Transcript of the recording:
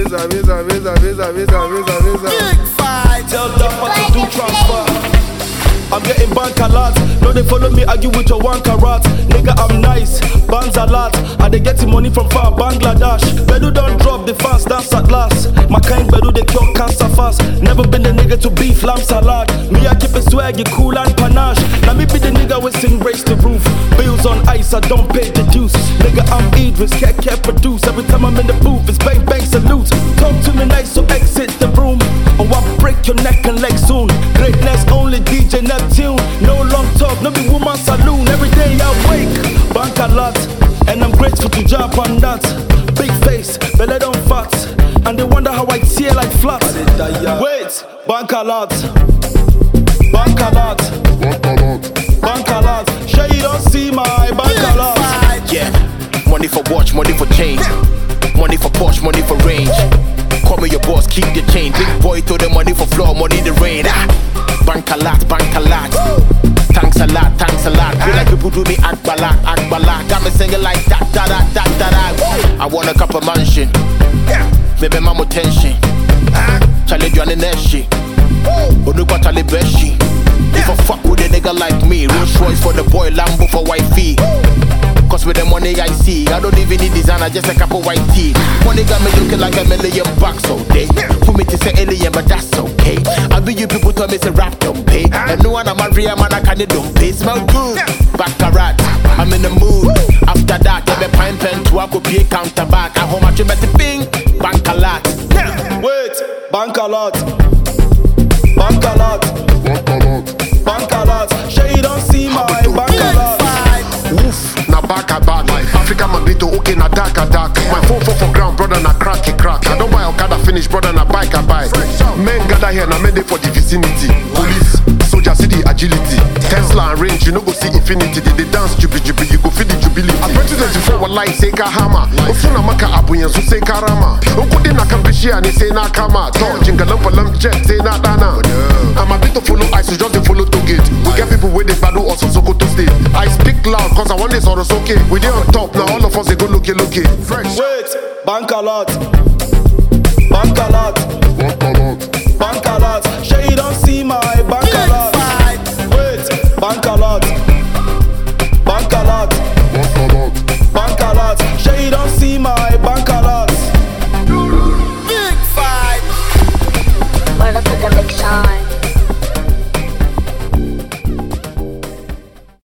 Tell Dapper to do transfer. I'm getting bank a lot. No, they follow me, argue with your one carat. Nigga, I'm nice, bands a lot. And they getting money from far Bangladesh. Bedu don't drop, the fans dance at last. My kind Bedu, they cure cancer fast. Never been the nigga to beef lamb salad. Me, I keep it swaggy, cool and panache. Now me be the nigga we sing raise the roof. Bills on ice, I don't pay the dues. Nigga, I'm Idris, can't produce. Every time I'm in the booth, it's bang bang salute. Talk to me nice, so exit the room. Or I'll break your neck and leg soon. Greatness only DJ Neptune. No long talk, no be woman saloon. Every day I wake, bank a lot. And I'm grateful to jump on that. Big face, belly don't fat. And they wonder how I tear like flat. Wait, bank a lot. Bank a lot. Bank a lot. Sure you don't see my bank a lot. Yeah, money for watch, money for change. Money for Porsche, money for range. Call me your boss, keep the change. Big boy throw the money for floor, money the rain. Bank a lot, bank a lot. Thanks a lot, thanks a lot. Feel like people do me act balak. Got me singing like that. I want a couple mansion. Maybe mama tension. Challenge you on the next shit. But look what Charlie Beshi. If I fuck with a nigga like me, Rolls Royce for the boy, Lambo for wifey. Cause with the money I see, I don't even need designer, just a couple white teeth. Money got me looking like $1 million all day. Put me to say alien, but that's okay. I be you people tell me it's a rap don't pay. And no one I'm a real man, I can't don't pay. Smell good, baccarat, I'm in the mood. After that, get me pine pen to I could be a counterback. I home at you met the ping, bank a lot. Wait, bank a lot. Bank a lot. Bank a lot. Sure you don't see my bank a lot. Woof, na back a back. Africa Magrito, okay, na dark a dark. My phone for ground, brother, na crack. I don't buy Okada finish, brother, na bike a bike. Men gather here, na men dey for the vicinity. Police, soldier, see the agility. Tesla and range, you no go see infinity. They dance jubi, you go feel the jubility. At 2024, wallahi, say ka hammer. Ofuna maka abu yanzu say karama. Okudi na kambishi ani say na kama. To jingalam palam jet say na dana. I'm a bit to follow ice, just to follow to gate. We get people with the battle also Sokoto state. I speak loud, cause I want this or it's okay. We dey on top, now all of us they go looky. Fresh. Wait, bank a lot. Bank a lot. Bank a lot. Sure you don't see my